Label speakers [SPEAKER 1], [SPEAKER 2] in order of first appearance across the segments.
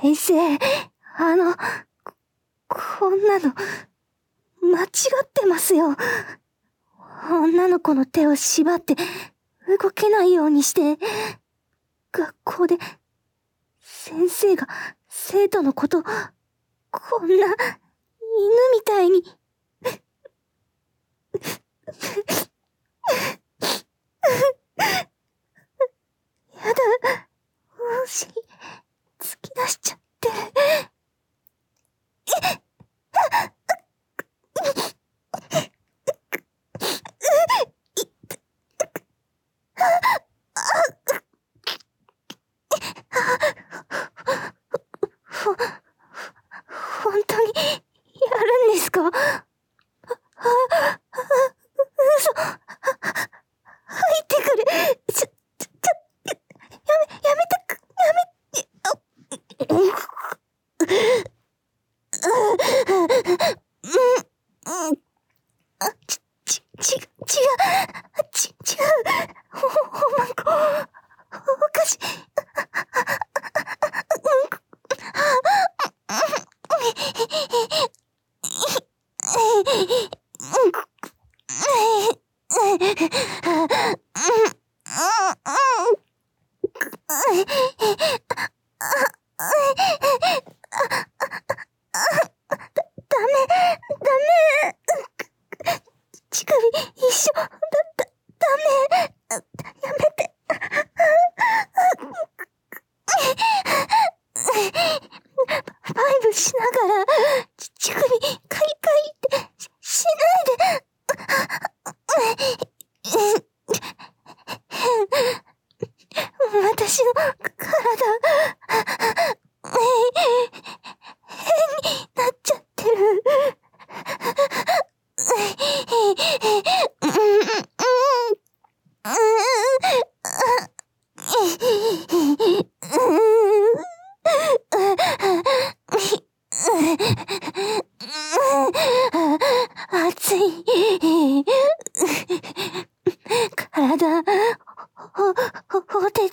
[SPEAKER 1] 先生、こんなの、間違ってますよ。女の子の手を縛って、動けないようにして、学校で、先生が生徒のこと、こんな、犬みたいに。やだ、お尻、突き出しちゃって。本当に、やるんですか？嘘。入ってくる。やめて、違う。ほんまんこ、おかしい。ダメ。乳首一緒。ダメ。やめて。ファイブしながら、乳首カリカリってしないで。私の体、変になっちゃってる。熱い。体、ほてって、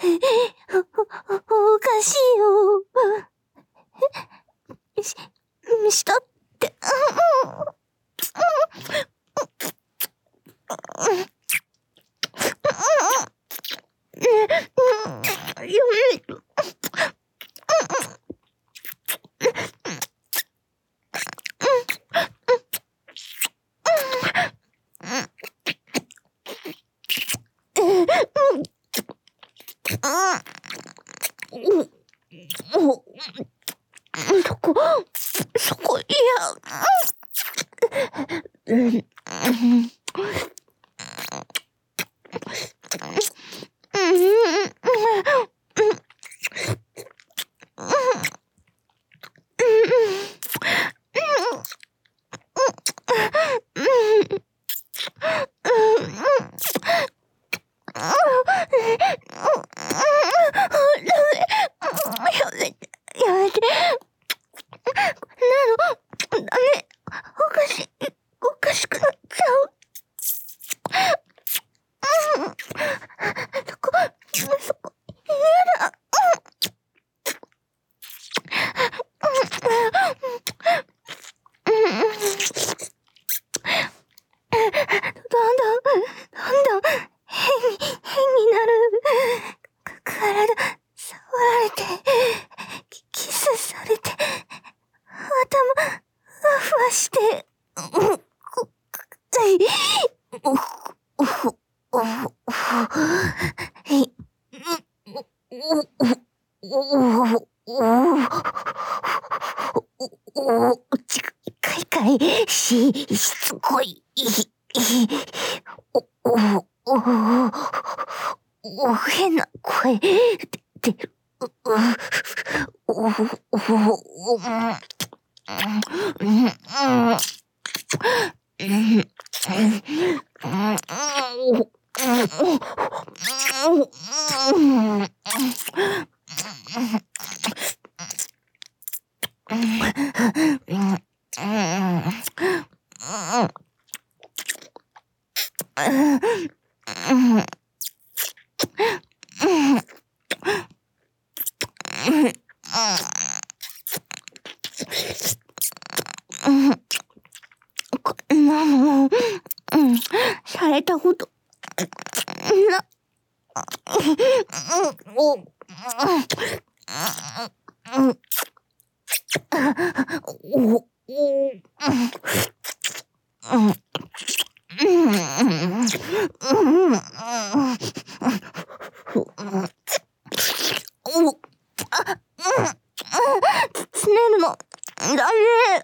[SPEAKER 1] おかしいよ。したって。そこ、いや。やめて。ダメ。おかしくなっちゃう。そこ、やだ。どんどん変になる。体、触られて、キスされて、頭、ふわふわして、かいしつこい。変な声出る。 こんなの、されたこと、な、つねるの、ダメ。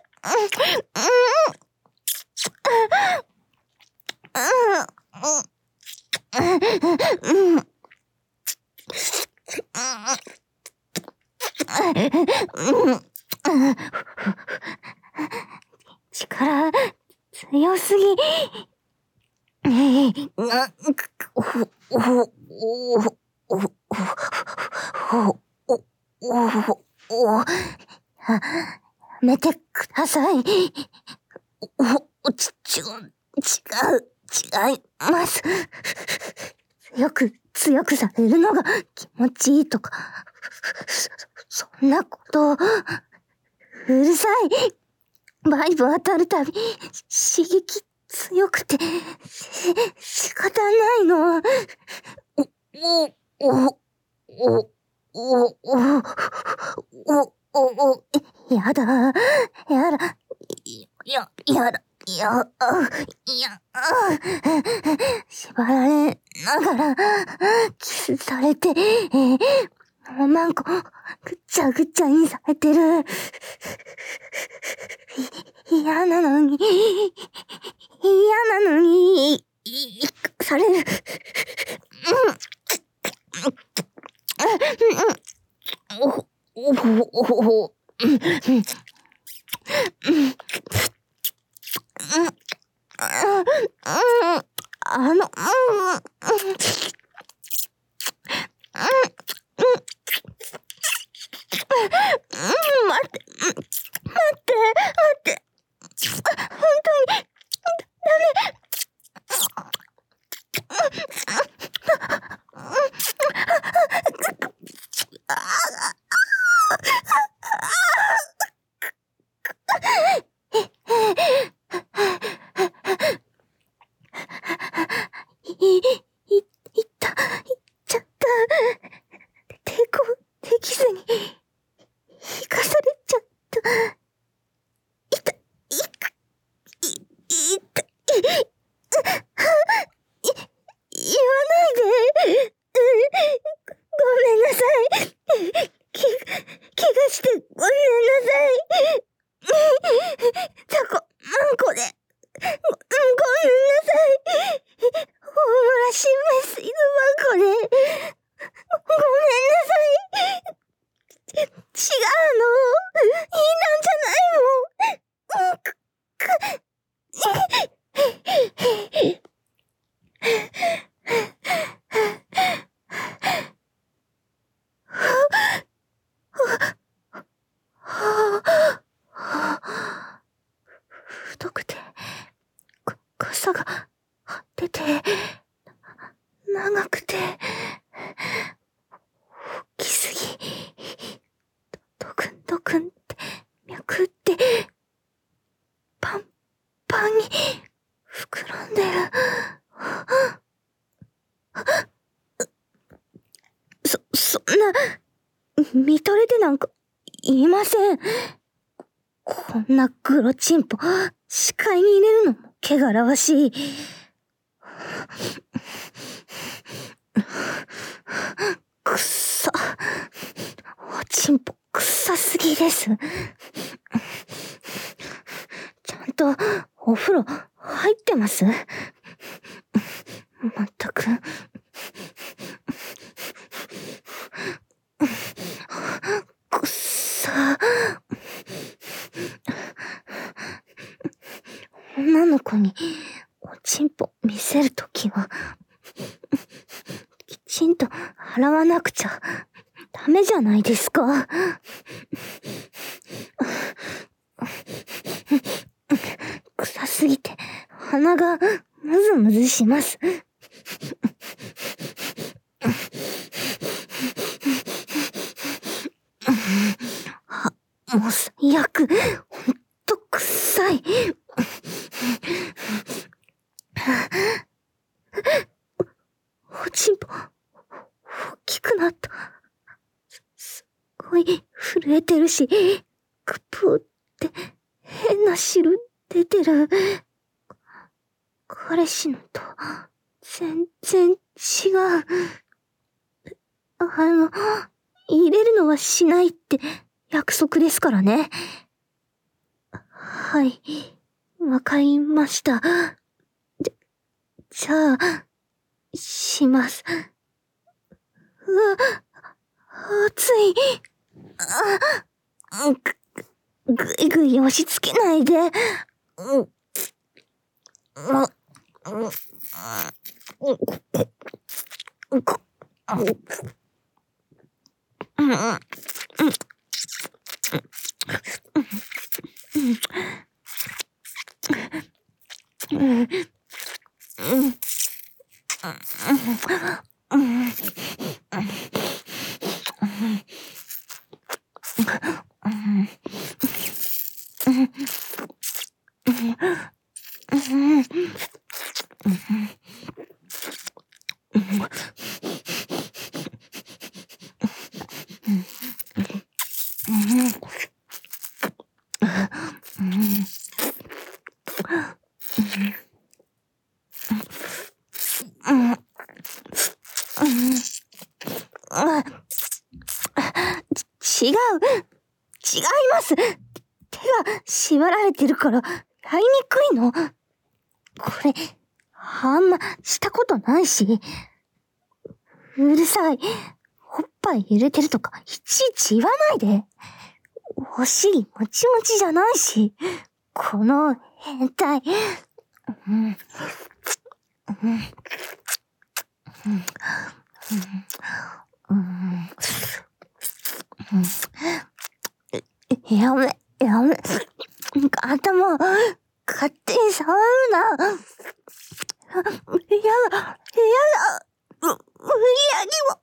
[SPEAKER 1] 力強すぎ。やめてください。違います。強くされるのが気持ちいいとか、そんなこと、うるさい。バイブ当たるたび、刺激強くて、仕方ないの。やだ。縛られながら、キスされて、おまんこ、ぐちゃぐちゃにされてる。嫌なのに、される。待って。本当に、ダメ。いっちゃった。抵抗できずに、引かされちゃった。言わないで。ごめんなさい。怪我してごめんなさい。タコ、マンコで。ごめんなさい。大村新メス犬マンコで。ごめんなさい。違うの。いいなんじゃないの。太くて、草が張ってて、長くて、大きすぎ。ドクンって脈ってパンパンに膨らんでる。そんな見とれてなんかいません。こんなグロチンポ視界に入れるのも汚らわしい。くっさ。おちんぽ臭すぎです。ちゃんとお風呂入ってます？まったく。くっさ。女の子におちんぽ見せるときは、きちんと洗わなくちゃダメじゃないですか。臭すぎて鼻がムズムズします。 もう最悪。ほんと臭い。おちんぽ、大きくなった。すっごい震えてるし、クプーって変な汁出てる。彼氏のと全然違う。入れるのはしないって約束ですからね。はい、わかりました。じゃあ、します。うわ、熱い。ぐいぐい押し付けないで。違います。手が縛られてるからやりにくいの。これ、あんましたことないし。うるさい。おっぱい入れてるとかいちいち言わないで。お尻もちもちじゃないし。この変態。やめ。頭、勝手に触るな。やだ。無理やりは。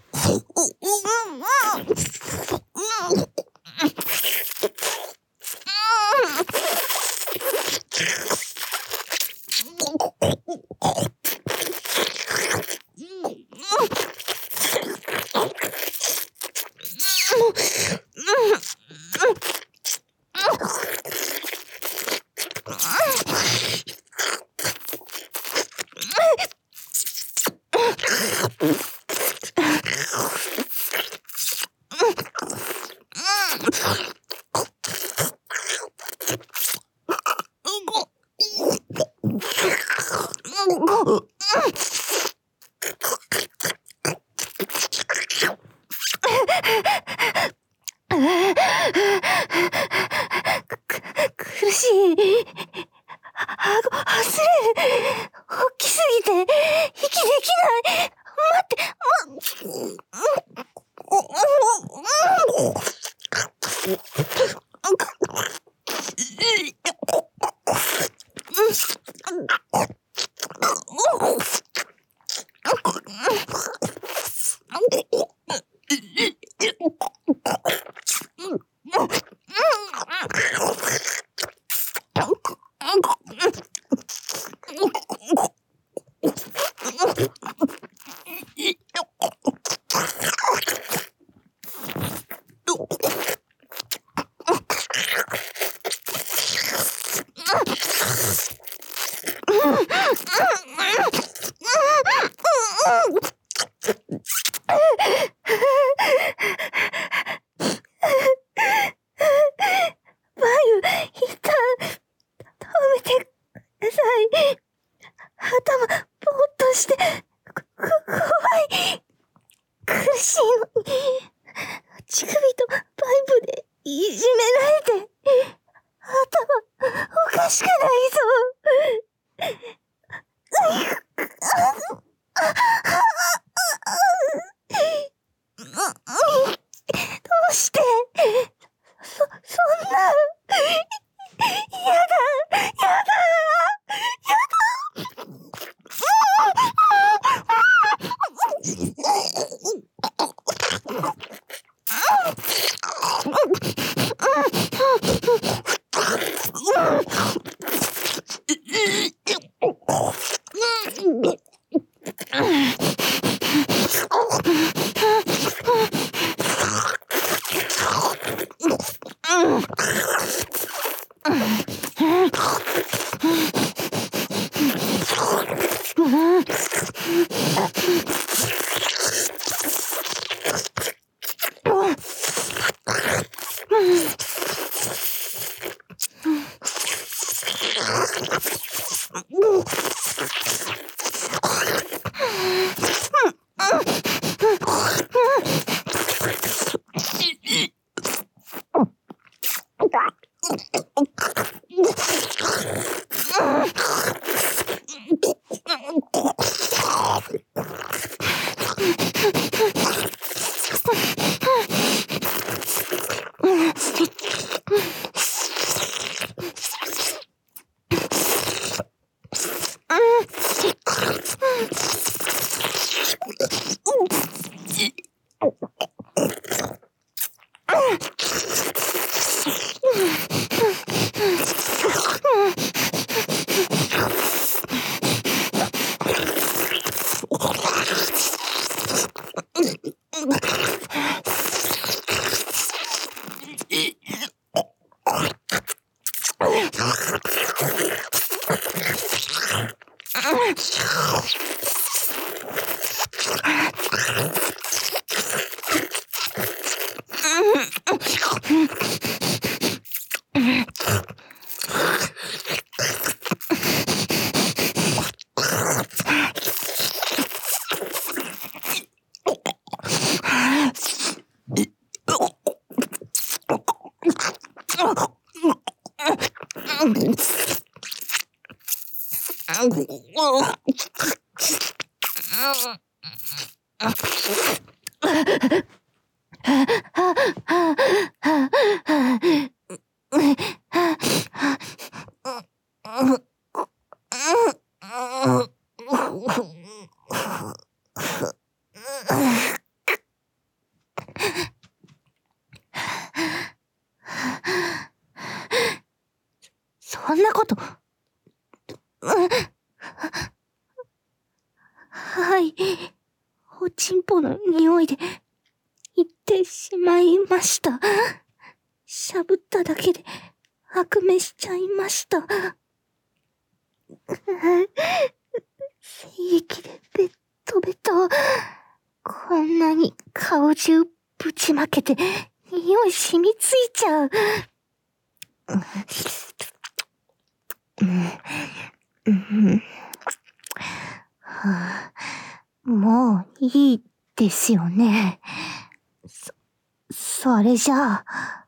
[SPEAKER 1] 苦しい。顎外れる。大きすぎて息できない。待って。頭、ぼーっとして、怖い。苦しいのに。乳首とバイブでいじめないで。頭、おかしくないぞ。どうして、そんな。やだ。 そんなこと。はい。おちんぽの匂いで、言ってしまいました。しゃぶっただけで、悪夢しちゃいました。精液でベットベト。こんなに顔中ぶちまけて、匂い染みついちゃう。もういいですよね。それじゃあ。